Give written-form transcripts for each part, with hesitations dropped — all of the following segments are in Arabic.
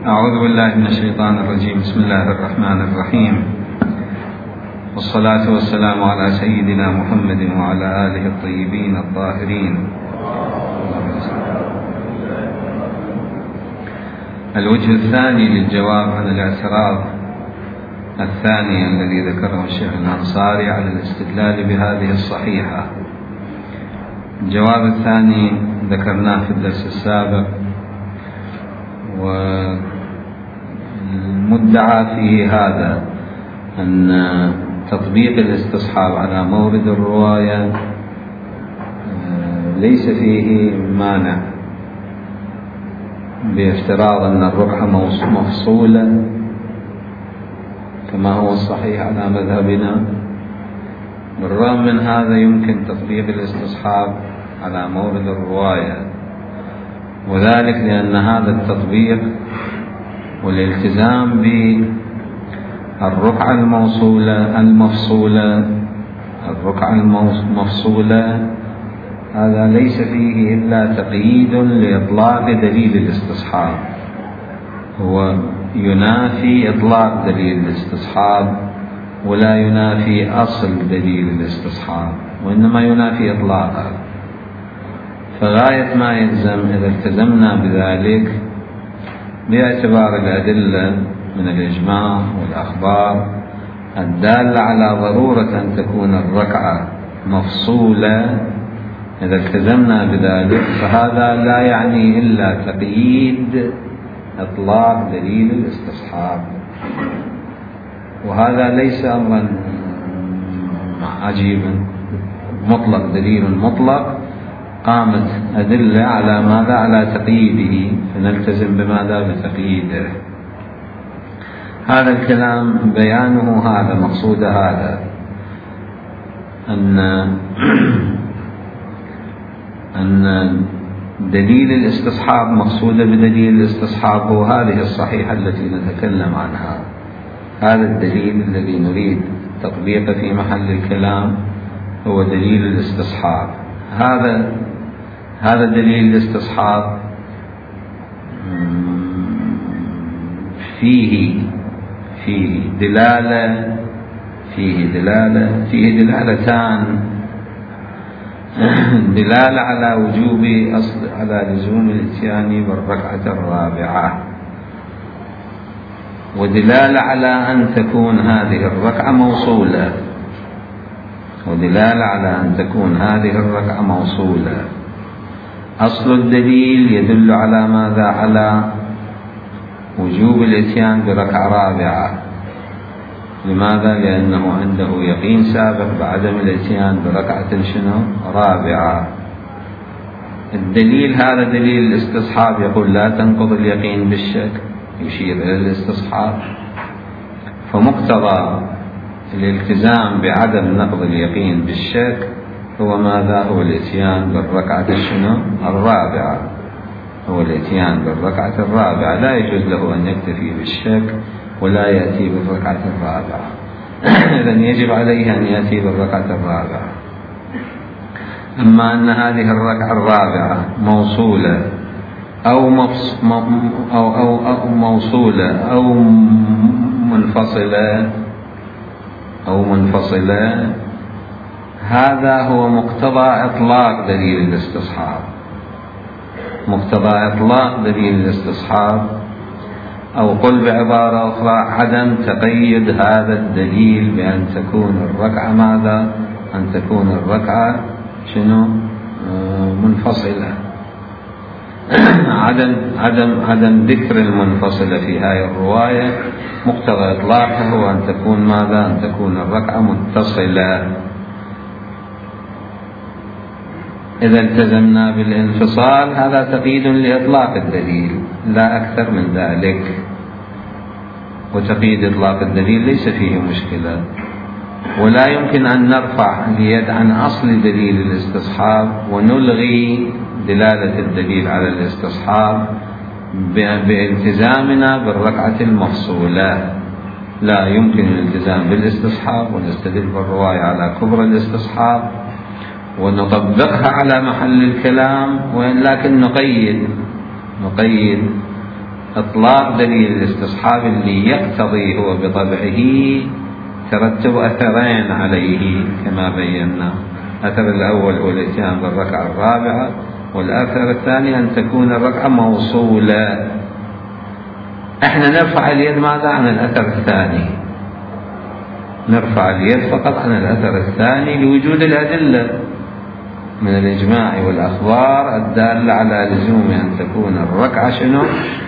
أعوذ بالله من الشيطان الرجيم. بسم الله الرحمن الرحيم، والصلاة والسلام على سيدنا محمد وعلى آله الطيبين الطاهرين. الوجه الثاني للجواب عن الاعتراض الثاني الذي ذكره الشيخ الأنصاري على الاستدلال بهذه الصحيحة. الجواب الثاني ذكرناه في الدرس السابق، والمدعى فيه هذا أن تطبيق الاستصحاب على مورد الرواية ليس فيه مانع، بافتراض أن الرقعة مفصولة كما هو الصحيح على مذهبنا. بالرغم من هذا يمكن تطبيق الاستصحاب على مورد الرواية، وذلك لأن هذا التطبيق والالتزام بالرقعة المفصولة هذا ليس فيه إلا تقييد لإطلاق دليل الاستصحاب، هو ينافي إطلاق دليل الاستصحاب ولا ينافي أصل دليل الاستصحاب، وإنما ينافي إطلاقه. فغاية ما يلزم إذا التزمنا بذلك باعتبار الأدلة من الإجماع والأخبار الدالة على ضرورة أن تكون الركعة مفصولة، إذا التزمنا بذلك فهذا لا يعني إلا تقييد إطلاق دليل الاستصحاب، وهذا ليس أمرا عجيبا. مطلق دليل مطلق قامت أدلة على ماذا؟ على تقييده، فنلتزم بماذا؟ بتقييده. هذا الكلام بيانه هذا، مقصود هذا أن دليل الاستصحاب مقصودة بدليل الاستصحاب هو هذه الصحيحة التي نتكلم عنها. هذا الدليل الذي نريد تطبيقه في محل الكلام هو دليل الاستصحاب. هذا دليل الاستصحاب فيه دلالتان: دلالة على وجوب على لزوم الاتيان بالركعة الرابعة، ودلالة على أن تكون هذه الركعة موصولة. أصل الدليل يدل على ماذا؟ على وجوب الاتيان بركعة رابعة. لماذا؟ لأنه عنده يقين سابق بعدم الاتيان بركعة رابعة. الدليل هذا دليل الاستصحاب يقول لا تنقض اليقين بالشك، يشير إلى الاستصحاب. فمقتضى الالتزام بعدم نقض اليقين بالشك هو ماذا؟ هو الاتيان بالركعة الرابعة. لا يجوز له أن يكتفي بالشك ولا يأتي بالركعة الرابعة. إذن يجب عليه أن يأتي بالركعة الرابعة. أما أن هذه الركعة الرابعة موصولة أو منفصلة، هذا هو مقتضى إطلاق دليل الاستصحاب. أو قل بعبارة أخرى عدم تقيد هذا الدليل بأن تكون الركعة ماذا؟ أن تكون الركعة منفصلة. عدم ذكر المنفصلة في هذه الرواية مقتضى إطلاقها هو أن تكون ماذا؟ أن تكون الركعة متصلة. إذا التزمنا بالانفصال هذا تقييد لإطلاق الدليل لا أكثر من ذلك، وتقييد إطلاق الدليل ليس فيه مشكلة. ولا يمكن أن نرفع اليد عن أصل دليل الاستصحاب ونلغي دلالة الدليل على الاستصحاب بالتزامنا بالركعة المفصولة. لا يمكن الالتزام بالاستصحاب ونستدل بالرواية على كبر الاستصحاب ونطبقها على محل الكلام، لكن نقيد إطلاق دليل الاستصحاب اللي يقتضي هو بطبعه ترتب أثرين عليه كما بينا. الأثر الأول هو الإتيان بالركعة الرابعة، والأثر الثاني أن تكون الركعة موصولة. احنا نرفع اليد ماذا عن الأثر الثاني؟ نرفع اليد فقط عن الأثر الثاني لوجود الأدلة من الإجماع والأخبار الدالة على لزوم أن تكون الركعة شنو؟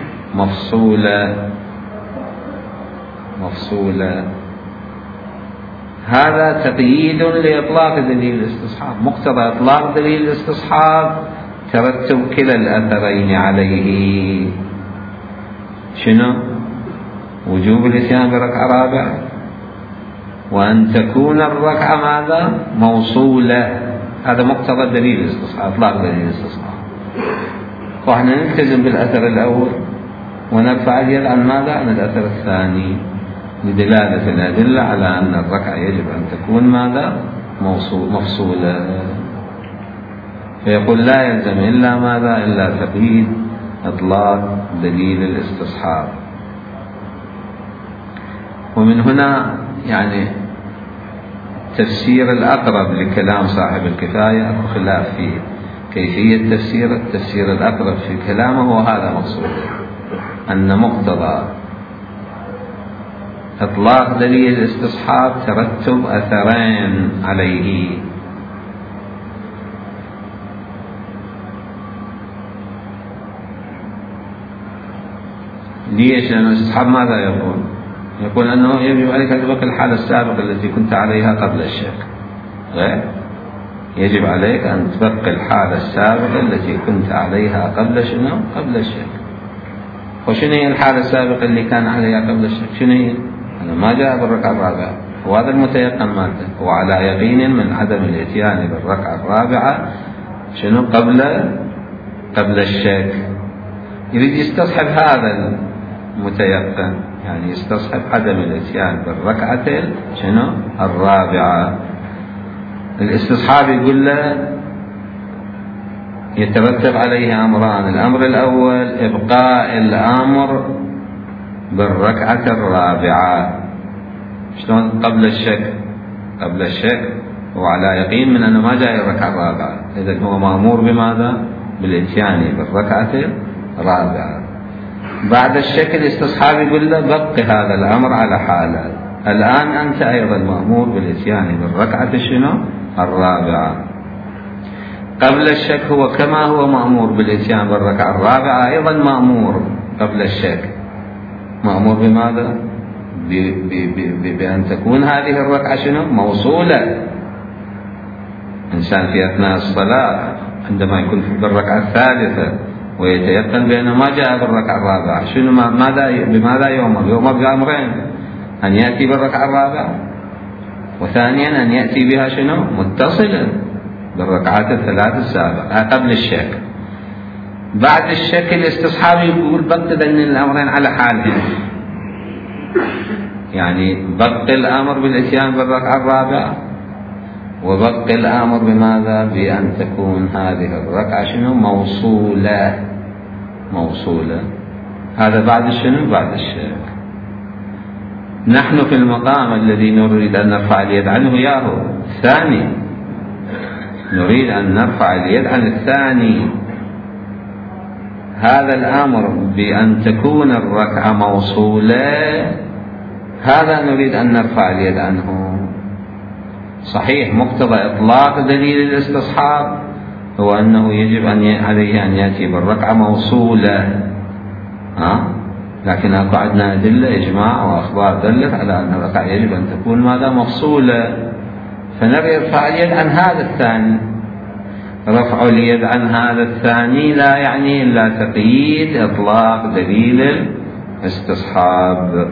مفصولة. هذا تقييد لإطلاق دليل الاستصحاب. مقتضى إطلاق دليل الاستصحاب ترتب كلا الأثرين عليه شنو؟ وجوب الإتيان بركعة رابعة، وأن تكون الركعة ماذا؟ موصولة. هذا مقتضى دليل الاستصحاب، إطلاق دليل الاستصحاب. وإحنا نلتزم بالأثر الأول ونرفع اليد عن ماذا؟ عن الأثر الثاني، لدلالة الأدلة على أن الركعة يجب أن تكون ماذا؟ مفصولة. فيقول لا يلزم إلا ماذا؟ إلا تقييد إطلاق دليل الاستصحاب. ومن هنا يعني تفسير الأقرب لكلام صاحب الكفاية أو خلاف فيه كيفية التفسير الأقرب في كلامه، وهذا مقصود أن مقتضى إطلاق دليل الاستصحاب ترتب أثرين عليه. ليش؟ لأن الاستصحاب ماذا يقول؟ يقول أنه يجب عليك أن تبقى الحالة السابقة التي كنت عليها قبل الشك. غير يجب عليك أن تبقى الحالة السابقة التي كنت عليها قبل شنو؟ قبل الشك. وشنو هي الحالة السابقة اللي كان عليها قبل الشك؟ شنو هي؟ أنا ما جاء بالركعة الرابعة، وهذا المتيقن مالته، وعلى يقين من عدم الإتيان بالركعة الرابعة شنو؟ قبل الشك. يريد يستصحب هذا المتيقن، يعني يستصحب عدم الإتيان بالركعة شنو؟ الرابعة. الاستصحاب يقول له يترتب عليه أمران. الأمر الأول إبقاء الأمر بالركعة الرابعة. شلون؟ قبل الشك هو على يقين من أنه ما جاء الركعة الرابعة، إذن هو مأمور بماذا؟ بالإتيان بالركعة الرابعة. بعد الشك الاستصحاب يقول له بق هذا الأمر على حاله، الآن أنت أيضا مأمور بالإتيان بالركعة شنو؟ الرابعة. قبل الشك هو كما هو مأمور بالإتيان بالركعة الرابعة أيضا مأمور قبل الشك. مأمور بماذا؟ بأن تكون هذه الركعة شنو؟ موصولة. إنسان في أثناء الصلاة عندما يكون في الركعة الثالثة ويتيقن بأنه ما جاء بالركعة الرابعة، شنو بماذا يؤمر؟ يؤمر بأمرين: أن يأتي بالركعة الرابعة، وثانيا أن يأتي بها شنو؟ متصلا بالركعات الثلاث السابقة قبل الشك. بعد الشك الاستصحاب يقول بق بين الأمرين على حالهم، يعني بق الأمر بالإتيان بالركعة الرابعة، وبق الأمر بماذا؟ بأن تكون هذه الركعة شنو؟ موصولة. هذا بعد شنو؟ بعد الشك. نحن في المقام الذي نريد أن نرفع اليد عنه ياهو الثاني، نريد أن نرفع اليد عن الثاني. هذا الأمر بأن تكون الركعة موصولة هذا نريد أن نرفع اليد عنه. صحيح مقتضى إطلاق دليل الاستصحاب هو أنه يجب عليه أن يأتي بالركعة موصولة، لكن أكو عندنا أدلة إجماع وأخبار دلت على أن الركعة يجب أن تكون ماذا؟ مفصولة. فنبي يرفع اليد عن هذا الثاني. رفع اليد عن هذا الثاني لا يعني إلا تقييد إطلاق دليل الاستصحاب.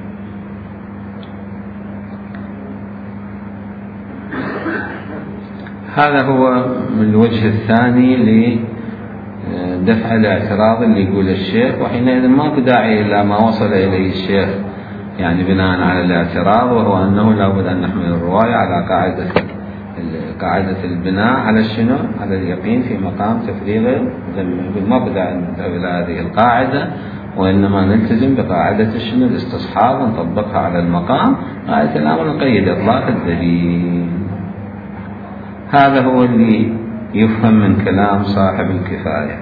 هذا هو من الوجه الثاني لدفع الاعتراض اللي يقول الشيخ، وحينئذ ماكو داعي إلى ما وصل إليه الشيخ يعني بناء على الاعتراض، وهو أنه لابد أن نحمل الرواية على قاعدة البناء على شنو؟ على اليقين في مقام تفريغ الذمة. ماكو داعي إلى هذه القاعدة، وإنما نلتزم بقاعدة شنو الاستصحاب ونطبقها على المقام. غاية الأمر نقيد إطلاق الدليل. هذا هو اللي يفهم من كلام صاحب الكفاية.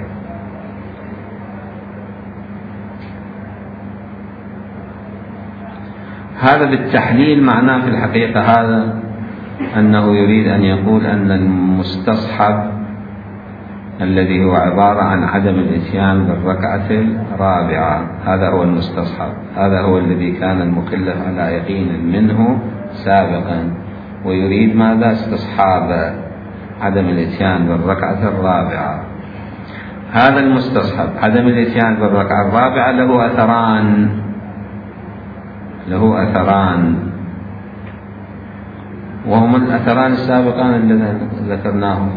هذا بالتحليل معناه في الحقيقة هذا أنه يريد أن يقول أن المستصحب الذي هو عبارة عن عدم الإتيان بالركعة الرابعة هذا هو المستصحب، هذا هو الذي كان المكلف على يقين منه سابقا، ويريد ماذا؟ استصحاب عدم الإتيان بالركعة الرابعة. هذا المستصحب عدم الإتيان بالركعة الرابعة له أثران وهما الأثران السابقان الذين ذكرناهم.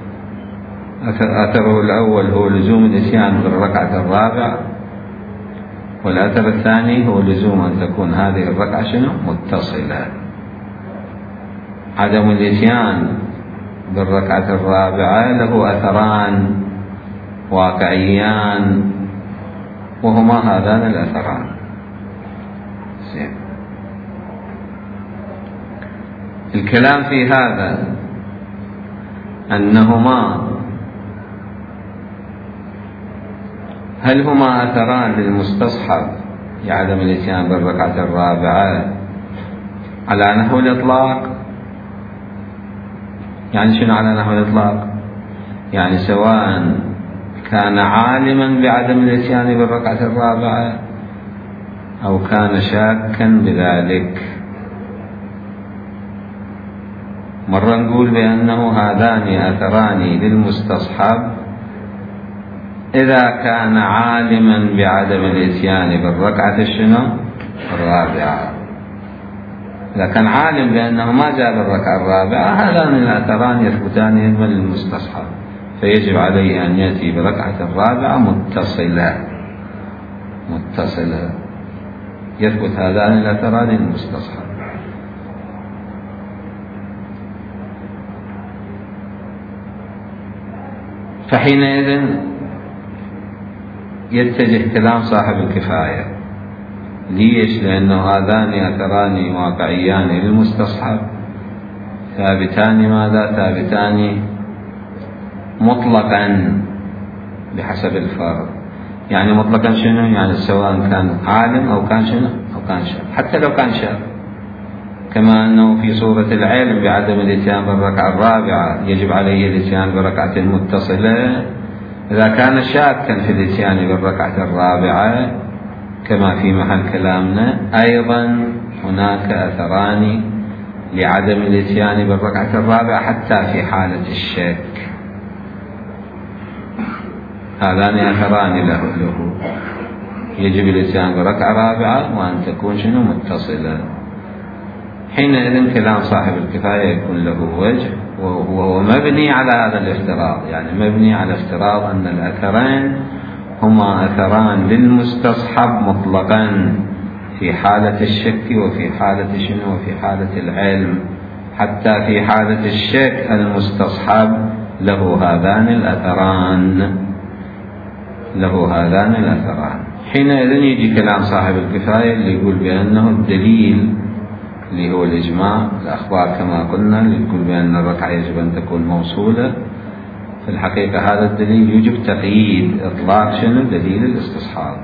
أثره الأول هو لزوم الإتيان بالركعة الرابعة، والأثر الثاني هو لزوم أن تكون هذه الركعة شنو؟ متصلة. عدم الإتيان بالركعة الرابعة له أثران واقعيان وهما هذان الأثران. الكلام في هذا أنهما هل هما أثران للمستصحب لعدم الإتيان بالركعة الرابعة على نحو الإطلاق؟ يعني شنو على نحو الإطلاق؟ يعني سواء كان عالما بعدم الإتيان بالركعة الرابعة أو كان شاكا بذلك. مرة نقول بأنه هذان أثران للمستصحب إذا كان عالما بعدم الإتيان بالركعة الرابعة. إذا كان عالم بأنه ما جاء بالركعة الرابعة هذان الأثران يثبتان من المستصحب، فيجب عليه أن يأتي بركعة الرابعة متصلة. يثبت هذان الأثران للمستصحب. فحينئذ يتجه كلام صاحب الكفاية. ليش؟ لأنه هذان أثران واقعيان للمستصحب ثابتان ماذا؟ ثابتان مطلقا بحسب الفرض. يعني مطلقا شنو؟ يعني سواء كان عالم أو كان شنو؟ أو كان شاب، حتى لو كان شاب. كما أنه في صورة العلم بعدم الإتيان بالركعة الرابعة يجب عليه الإتيان بركعة متصلة. إذا كان شاكا في الإتيان بالركعة الرابعة كما في محل كلامنا أيضا هناك أثران لعدم الإتيان بالركعة الرابعة حتى في حالة الشك. هذان أثران له يجب الإتيان بركعة رابعة وأن تكون شنو؟ متصلة. حينئذ كلام صاحب الكفاية يكون له وجه، وهو مبني على هذا الافتراض، يعني مبني على افتراض أن الأثرين هما أثران للمستصحب مطلقا في حالة الشك وفي حالة شنو؟ وفي حالة العلم. حتى في حالة الشك المستصحب له هذان الأثران. حينئذ يجي كلام صاحب الكفاية اللي يقول بأنه الدليل اللي هو الإجماع الأخبار كما قلنا اللي يقول بأن الركعة يجب أن تكون موصولة. في الحقيقة هذا الدليل يجب تقييد إطلاق شنو؟ دليل الاستصحاب،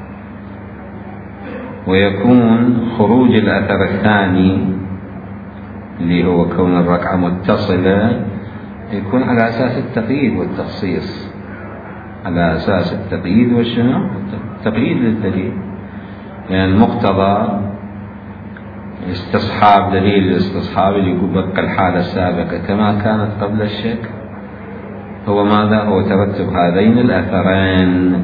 ويكون خروج الأثر الثاني اللي هو كون الركعة متصلة يكون على أساس التقييد والتخصيص، على أساس التقييد والشنو؟ التقييد للدليل. يعني المقتضى استصحاب دليل الاستصحاب اللي يقول بقى الحالة السابقة كما كانت قبل الشك هو ماذا؟ هو ترتب هذين الأثرين.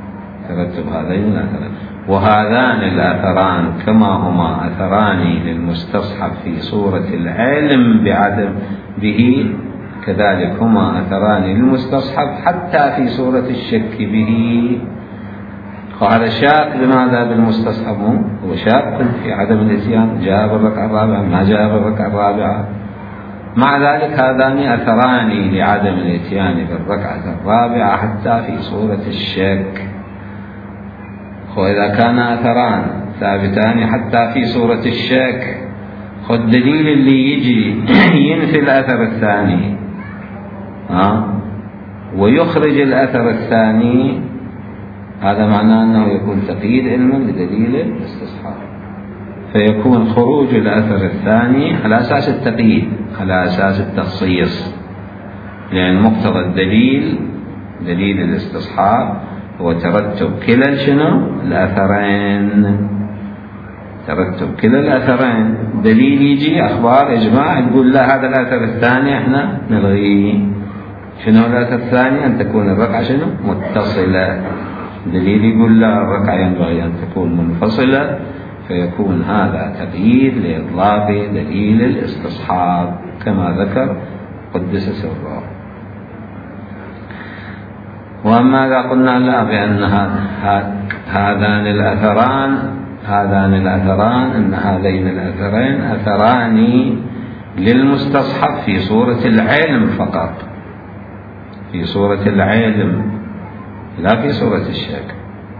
وهذان الأثران كما هما أثران للمستصحب في صورة العلم بعدم به كذلك هما أثران للمستصحب حتى في صورة الشك به. وهذا شاك بماذا؟ بالمستصحب. هو شاك في عدم الإتيان، جاء بالركعة الرابعة ما جاء بالركعة الرابعة. مع ذلك هذان أثران لعدم الإتيان بالركعة الرابعة حتى في صورة الشك. وإذا كان أثران ثابتان حتى في صورة الشك، خذ دليل اللي يجي ينفي الأثر الثاني ويخرج الأثر الثاني، هذا معناه أنه يكون تقييد علما لدليل الاستصحاب، فيكون خروج الأثر الثاني على أساس التقييد، على أساس التخصيص، لأن مقتضى الدليل دليل الاستصحاب هو ترتب كلا الأثرين، ترتب كلا الأثرين. دليل يجي أخبار إجماع تقول لا هذا الأثر الثاني احنا نلغيه. شنو الأثر الثاني؟ أن تكون الركعة متصلة. دليل يقول لا الركعة ينبغي أن تكون منفصلة، فيكون هذا تقييد لإطلاق دليل الاستصحاب كما ذكر قدس سره. وأما إذا قلنا لا بأن هذان الأثران أن هذين الأثرين أثران للمستصحب في صورة العلم فقط، في صورة العلم لا في صورة الشك.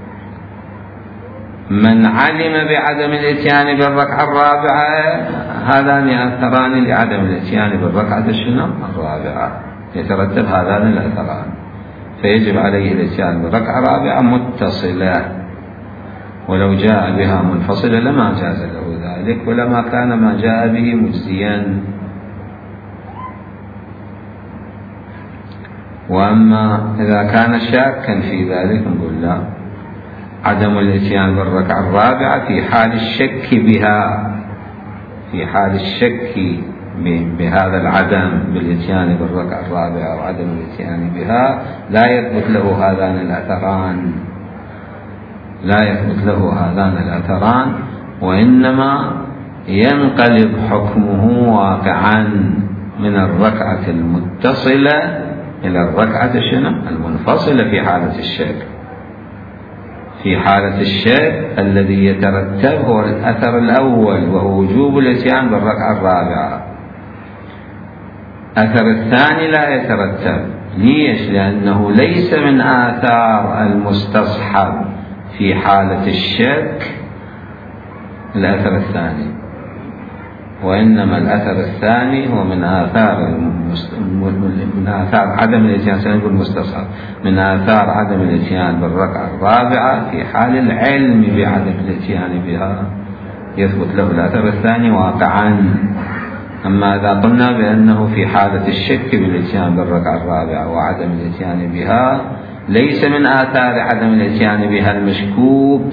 من علم بعدم الاتيان بالركعة الرابعة هذان أثران لعدم الاتيان بالركعة الرابعة، يترتب هذان الأثران، فيجب عليه الاتيان بالركعة الرابعة متصلة، ولو جاء بها منفصلة لما جاز له ذلك ولما كان ما جاء به مجزيا. وأما إذا كان شاكا في ذلك نقول لا، عدم الاتيان بالركعة الرابعة في حال الشك بها، في حال الشك بهذا العدم بالاتيان بالركعة الرابعة وعدم الاتيان بها لا يثبت له هذان الأثران، وإنما ينقلب حكمه واقعا من الركعة المتصلة إلى الركعة المنفصلة في حالة الشك. في حالة الشك الذي يترتب هو الأثر الأول وهو وجوب الاتيان بالركعة الرابعة. أثر الثاني لا يترتب. ليش؟ لأنه ليس من آثار المستصحب في حالة الشك الأثر الثاني، وإنما الأثر الثاني هو من آثار عدم الاتيان، سنقول مستصحب، من آثار عدم الاتيان بالركعة الرابعة في حال العلم بعدم الاتيان بها، يثبت له الأثر الثاني واقعا. أما إذا قلنا بأنه في حالة الشك بالاتيان بالركعة الرابعة وعدم الاتيان بها ليس من آثار عدم الاتيان بها المشكوك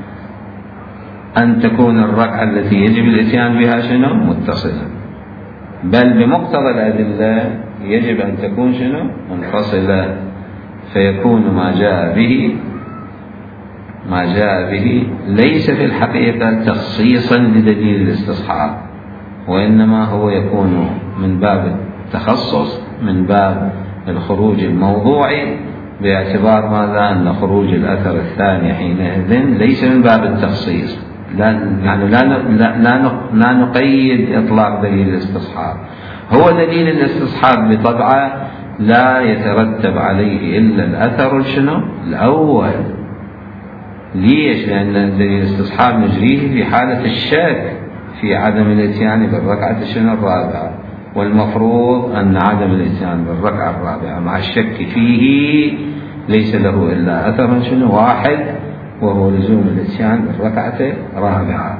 أن تكون الركعة التي يجب الاتيان بها متصلة، بل بمقتضى الأدلة يجب أن تكون منفصلة، فيكون ما جاء به ليس في الحقيقة تخصيصا لدليل الاستصحاب، وإنما هو يكون من باب التخصص، من باب الخروج الموضوعي، باعتبار ماذا؟ أن خروج الأثر الثاني حينئذ ليس من باب التخصيص، لا نقيد إطلاق دليل الاستصحاب، هو دليل الاستصحاب بطبعه لا يترتب عليه إلا الأثر الأول. ليش؟ لأن دليل الاستصحاب نجريه في حالة الشك في عدم الاتيان بالركعة الرابعة، والمفروض أن عدم الاتيان بالركعة الرابعة مع الشك فيه ليس له إلا أثر واحد، وهو لزوم الاتيان بالركعة الرابعة.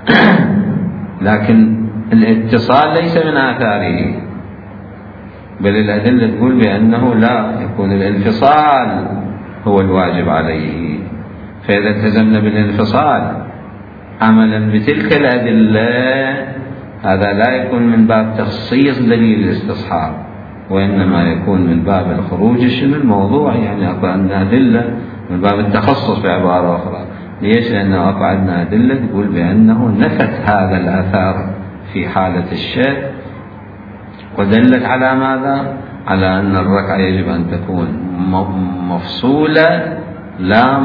لكن الاتصال ليس من آثاره، بل الأدلة تقول بأنه لا يكون الانفصال هو الواجب عليه، فإذا التزمنا بالانفصال عملا بتلك الأدلة هذا لا يكون من باب تخصيص دليل الاستصحاب، وإنما يكون من باب الخروج الموضوعي، يعني أقعدنا أدلة من باب التخصص بعبارة أخرى. ليش؟ لأنه أقعدنا أدلة تقول بأنه نفت هذا الآثار في حالة الشك، ودلت على ماذا؟ على أن الركعة يجب أن تكون مفصولة لا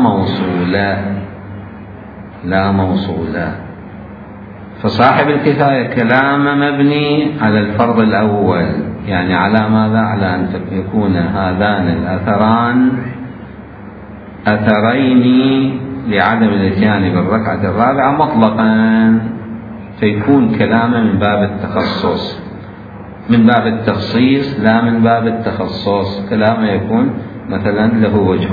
موصولة. فصاحب الكفاية كلام مبني على الفرض الأول، يعني على ماذا؟ على أن يكون هذان الأثرين لعدم الاتيان بالركعة الرابعة مطلقا، فيكون كلامه من باب التخصص، من باب التخصيص لا من باب التخصص. كلامه يكون مثلا له وجه.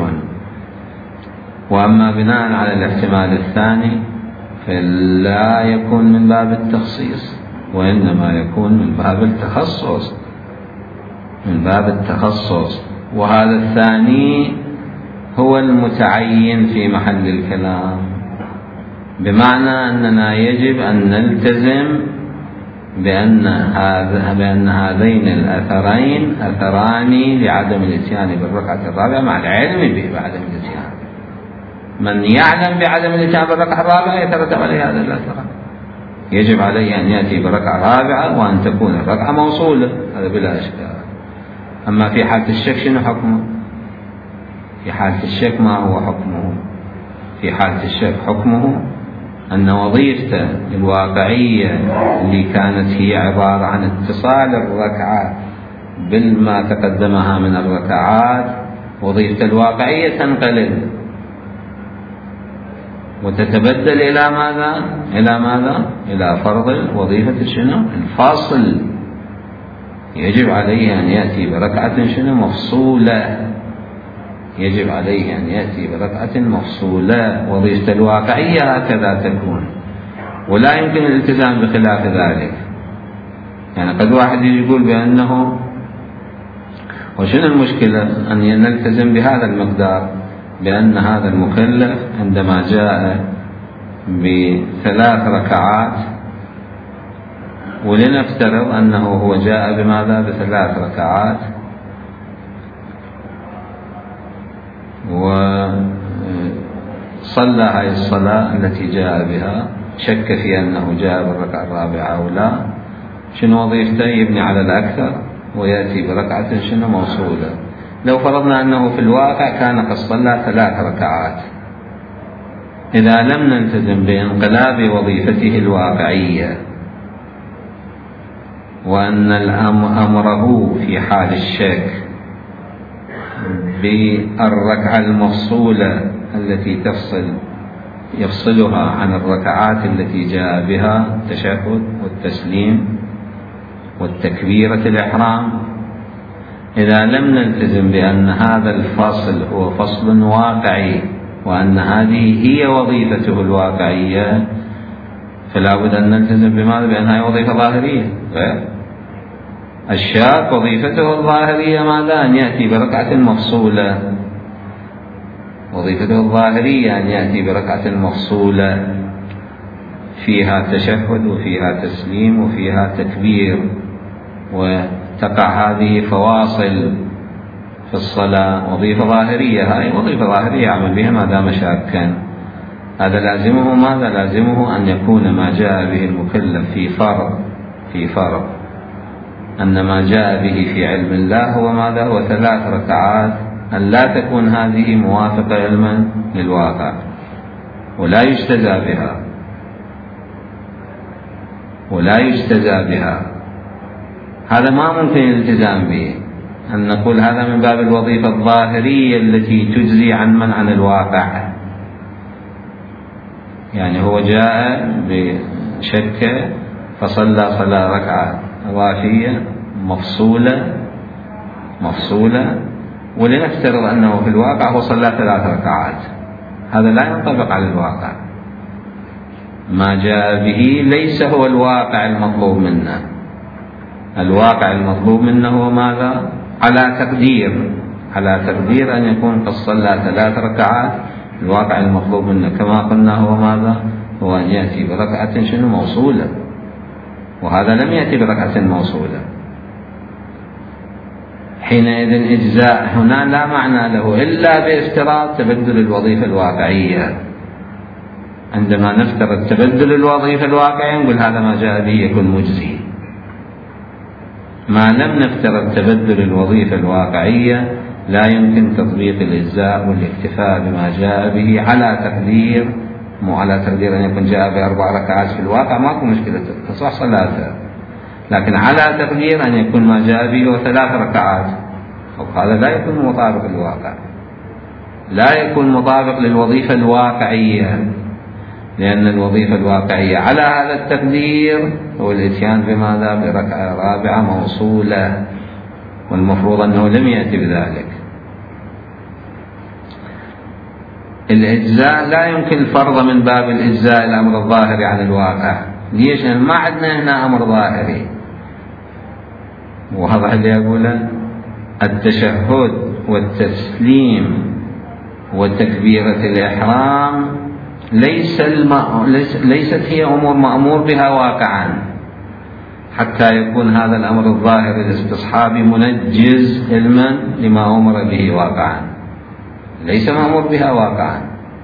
وأما بناء على الاحتمال الثاني فلا يكون من باب التخصيص، وإنما يكون من باب التخصص، من باب التخصص. وهذا الثاني هو المتعين في محل الكلام، بمعنى أننا يجب أن نلتزم بأن هذين الأثرين أثران لعدم الاتيان بالركعة الرابعة، مع العلم بعدم الاتيان. من يعلم بعدم الاتيان بالركعة الرابعة يترتب عليه هذا الأثران، يجب عليه أن يأتي بركعة رابعة وأن تكون الركعة موصولة، هذا بلا إشكال. أما في حالة الشك شنو حكمه؟ في حالة الشك ما هو حكمه؟ في حالة الشك حكمه أن وظيفته الواقعية اللي كانت هي عبارة عن اتصال الركعة بالما تقدمها من الركعات، وظيفته الواقعية تنقلب وتتبدل إلى ماذا؟ إلى ماذا؟ إلى فرض وظيفة شنو؟ الفاصل. يجب عليه أن يأتي بركعة شنو؟ مفصولة. يجب عليه أن يأتي بركعة مفصولة. وظيفة الواقعية هكذا تكون، ولا يمكن الالتزام بخلاف ذلك. يعني قد واحد يقول بأنه، وشنو المشكلة أن نلتزم بهذا المقدار، بأن هذا المكلف عندما جاء ب3 ركعات، ولنفترض أنه هو جاء بماذا؟ ب3 ركعات، وصلى هذه الصلاة التي جاء بها، شك في أنه جاء بالركعة الرابعة أو لا، شنو وظيفته؟ يبني على الأكثر ويأتي بركعة شنو؟ موصولة. لو فرضنا أنه في الواقع كان قد صلى 3 ركعات، إذا لم نلتزم بانقلاب وظيفته الواقعية، وأن أمره في حال الشك بالركعة المفصولة التي يفصلها عن الركعات التي جاء بها التشهد والتسليم والتكبيرة الإحرام، إذا لم نلتزم بأن هذا الفصل هو فصل واقعي وأن هذه هي وظيفته الواقعية، فلا بد أن نلتزم بماذا؟ بأنها وظيفة ظاهرية. الشاك وظيفته الظاهرية ماذا؟ أن يأتي بركعة مفصولة. وظيفته الظاهرية أن يأتي بركعة مفصولة فيها تشهد وفيها تسليم وفيها تكبير، وتقع هذه فواصل في الصلاة. وظيفة ظاهرية، هاي وظيفة ظاهرية يعمل بها ما دام شاكا. هذا لازمه ماذا؟ لازمه أن يكون ما جاء به المكلف في فرض أن ما جاء به في علم الله هو ماذا؟ هو 3 ركعات، أن لا تكون هذه موافقة علما للواقع ولا يجتزى بها. هذا ما ممكن الالتزام به، أن نقول هذا من باب الوظيفة الظاهرية التي تجزي عن الواقع. يعني هو جاء بشك فصلى صلاة ركعة إضافية مفصولة، ولنفترض أنه في الواقع هو صلى 3 ركعات، هذا لا ينطبق على الواقع. ما جاء به ليس هو الواقع المطلوب منا. الواقع المطلوب منا هو ماذا؟ على تقدير أن يكون قد صلى 3 ركعات. الواقع المطلوب منا كما قلنا هو ماذا؟ هو أن يأتي بركعة شنو؟ موصولة. وهذا لم يأتي بركعة موصولة، حينئذ إجزاء هنا لا معنى له إلا بافتراض تبدل الوظيفة الواقعية. عندما نفترض تبدل الوظيفة الواقعية نقول هذا ما جاء به يكون مجزي. ما لم نفترض تبدل الوظيفة الواقعية لا يمكن تطبيق الإجزاء والاكتفاء بما جاء به على تقدير، مو على تقدير أن يكون جاء ب4 ركعات في الواقع ماكو مشكلة تصح صلاته، لكن على تقدير أن يكون ما جاء به 3 ركعات، وهذا لا يكون مطابق للواقع. لا يكون مطابق للوظيفة الواقعية، لأن الوظيفة الواقعية على هذا التقدير هو الإتيان بماذا؟ بركعة رابعة موصولة، والمفروض أنه لم يأتي بذلك. الإجزاء لا يمكن الفرض من باب الإجزاء الأمر الظاهري عن الواقع. ليش؟ ما عندنا هنا أمر ظاهري. وهذا اللي أقوله، التشهد والتسليم وتكبيرة الإحرام ليست هي أمور مأمور بها واقعا، حتى يكون هذا الأمر الظاهر الاستصحابي منجز علما لما أمر به واقعا، ليس مأمور بها واقعا.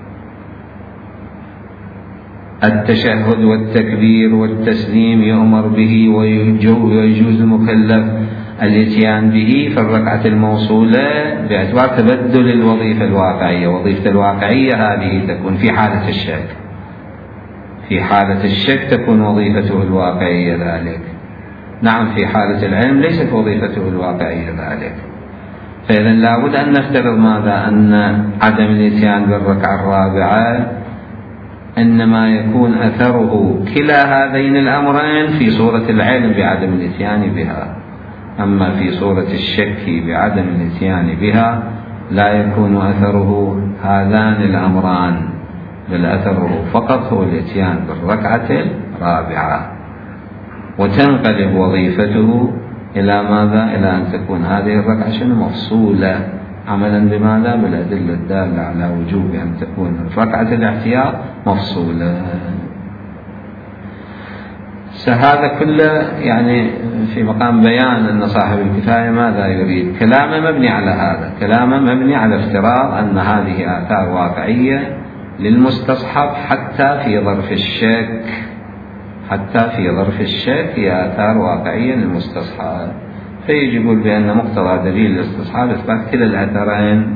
التشهد والتكبير والتسليم يؤمر به ويجوز المكلف الاتيان به في الركعة الموصولة باعتبار تبدل الوظيفة الواقعية. وظيفة الواقعية هذه تكون في حالة الشك، في حالة الشك تكون وظيفته الواقعية ذلك. نعم، في حالة العلم ليست وظيفته الواقعية ذلك. فإذا لابد أن نفترض ماذا؟ أن عدم الاتيان بالركعة الرابعة إنما يكون أثره كلا هذين الأمرين في صورة العلم بعدم الاتيان بها، أما في صورة الشك بعدم الاتيان بها لا يكون أثره هذان الأمران، بل أثره فقط هو الاتيان بالركعة الرابعة، وتنقلب وظيفته إلى ماذا؟ إلى أن تكون هذه الركعة مفصولة، عملا بماذا؟ بالأدلة الدالة على وجوب أن تكون ركعة الاحتياط مفصولة. هذا كله يعني في مقام بيان أن صاحب الكفاية ماذا يريد. كلامه مبني على هذا، كلامه مبني على افتراض أن هذه آثار واقعية للمستصحب حتى في ظرف الشك، حتى في ظرف الشك هي آثار واقعية للمستصحب. فيجي يقول بأن مقتضى دليل الاستصحاب إثبات كلا الأثرين،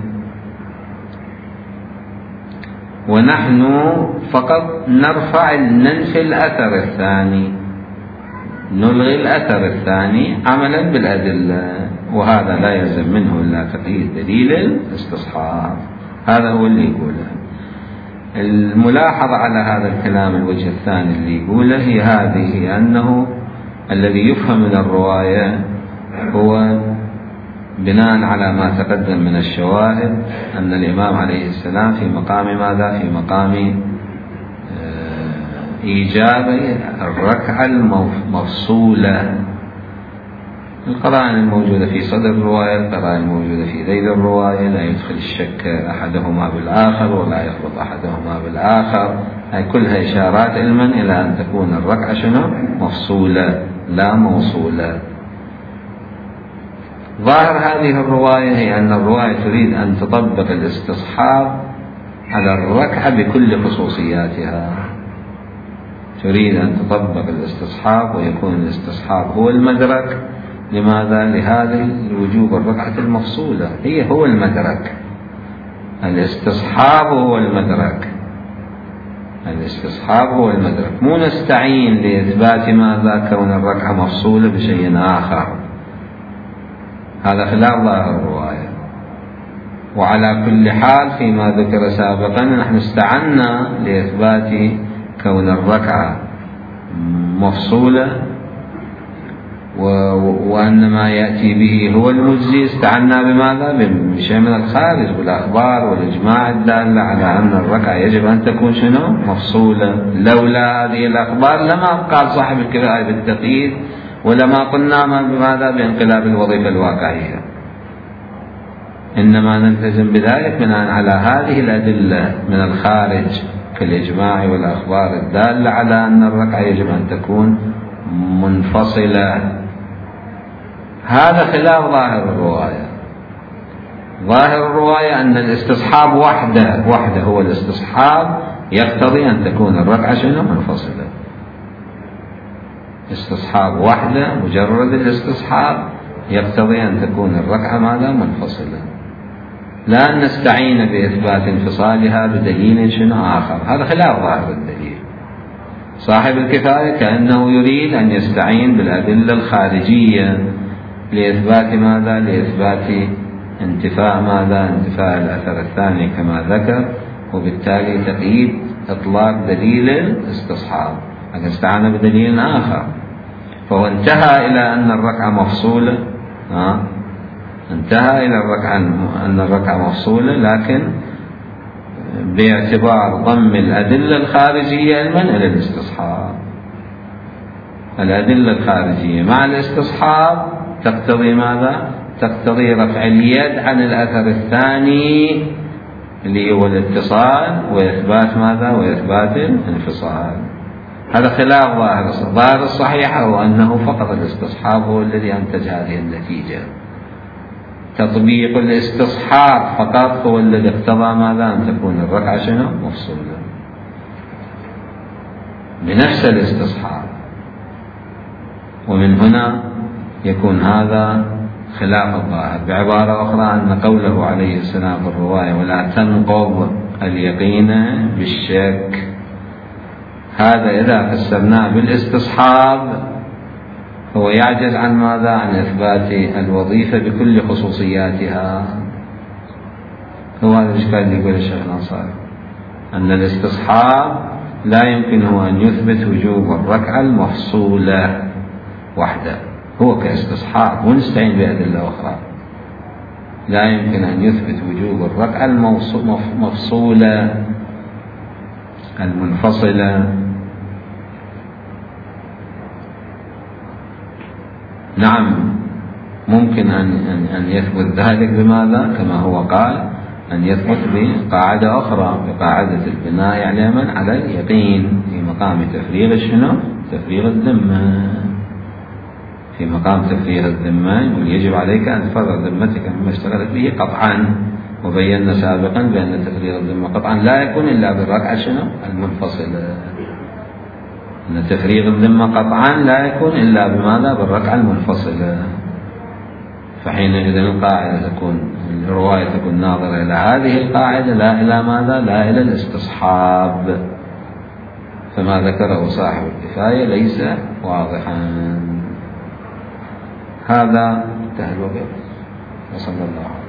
ونحن فقط ننفي الأثر الثاني، نلغي الأثر الثاني عملا بالأدلة، وهذا لا يلزم منه إلا تقييد دليل الاستصحاب. هذا هو اللي يقوله. الملاحظة على هذا الكلام الوجه الثاني اللي يقوله هي هذه، أنه الذي يفهم من الرواية هو بناء على ما تقدم من الشواهد أن الإمام عليه السلام في مقام ماذا؟ في مقام إيجاب الركعة المفصولة. القرائن الموجودة في صدر الرواية، القرائن الموجودة في ذيل الرواية، لا يدخل الشك أحدهما بالآخر ولا يخلط أحدهما بالآخر، هاي كلها إشارات علما إلى أن تكون الركعة مفصولة لا موصولة. ظاهر هذه الرواية هي أن الرواية تريد أن تطبق الاستصحاب على الركعة بكل خصوصياتها، تريد أن تطبق الاستصحاب ويكون الاستصحاب هو المدرك. لماذا؟ لهذا الوجوب الركعة المفصولة هو المدرك، الاستصحاب هو المدرك، الاستصحاب هو المدرك. مو نستعين لإثبات ماذا؟ كون الركعة مفصولة بشيء آخر، هذا خلاف ظاهر الرواية. وعلى كل حال فيما ذكر سابقا نحن استعنا لإثبات كون الركعة مفصولة وأن ما يأتي به هو المجزي، استعنا بماذا؟ بشيء من الخارج والأخبار والإجماع الدالة على أن الركعة يجب أن تكون مفصولة. لولا هذه الأخبار لما قال صاحب الكفاية بالتقييد، ولما قلنا بماذا؟ بانقلاب الوظيفة الواقعية. إنما نلتزم بذلك بناء على هذه الأدلة من الخارج كالإجماع والأخبار الدالة على أن الركعة يجب أن تكون منفصلة. هذا خلاف ظاهر الرواية. ظاهر الرواية أن الاستصحاب وحده هو الاستصحاب يقتضي أن تكون الركعة منفصلة. استصحاب وحده، مجرد الاستصحاب يقتضي أن تكون الركعة ماذا؟ منفصلة، لا أن نستعين بإثبات انفصالها بدليل آخر. هذا خلاف ظاهر الدليل. صاحب الكفاية كأنه يريد أن يستعين بالأدلة الخارجية لإثبات ماذا؟ لإثبات انتفاء ماذا؟ انتفاء الأثر الثاني كما ذكر، وبالتالي تقييد إطلاق دليل الاستصحاب، لكن استعان بدليل آخر، فهو انتهى إلى أن الركعة مفصولة، انتهى إلى أن الركعة مفصولة، لكن باعتبار ضم الأدلة الخارجية المنع للاستصحاب. الأدلة الخارجية مع الاستصحاب تقتضي ماذا؟ تقتضي رفع اليد عن الأثر الثاني اللي هو الاتصال، وإثبات ماذا؟ وإثبات الانفصال. هذا خلاف ظاهر الصحيح، هو أنه فقط الاستصحاب هو الذي أنتج هذه النتيجة. تطبيق الاستصحاب فقط هو الذي اقتضى ماذا؟ أن تكون الركعة شنو؟ مفصولة بنفس الاستصحاب. ومن هنا يكون هذا خلاف الظاهر. بعبارة أخرى أن قوله عليه السلام في الرواية ولا تنقض اليقين بالشك، هذا إذا فسرناه بالاستصحاب هو يعجز عن ماذا؟ عن إثبات الوظيفة بكل خصوصياتها. هو هذا الإشكال اللي يقول الشيخ الأنصاري، أن الاستصحاب لا يمكنه أن يثبت وجوب الركعة المفصولة وحده، هو كاستصحاب ونستعين بأدلة أخرى، لا يمكن أن يثبت وجوب الركعة المفصولة المنفصلة. نعم ممكن أن يثبت ذلك بماذا؟ كما هو قال، أن يثبت بقاعدة أخرى، بقاعدة البناء يعني من على اليقين في مقام تفريغ شنو؟ تفريغ الذمة. في مقام تفريغ الذمة يقول يجب عليك أن تفرغ ذمتك مما اشتغلت به قطعا، وبينا سابقا بأن تفريغ الذمة قطعا لا يكون إلا بالركعة شنو؟ المنفصلة. أن تفريغ الذمة قطعا لا يكون إلا بماذا؟ بالركعة المنفصلة. فحينئذ القاعدة تكون، الرواية تكون ناظرة إلى هذه القاعدة لا إلى ماذا؟ لا إلى الاستصحاب. فما ذكره صاحب الكفاية ليس واضحا. هذا انتهى الوقت، وصلى الله عليه.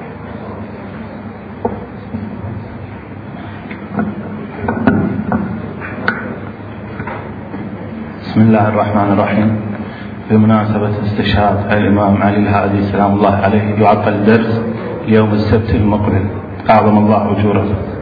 بسم الله الرحمن الرحيم. بمناسبة استشهاد الإمام علي الهادي سلام الله عليه يعقد درس يوم السبت المقبل، أعظم الله أجوره.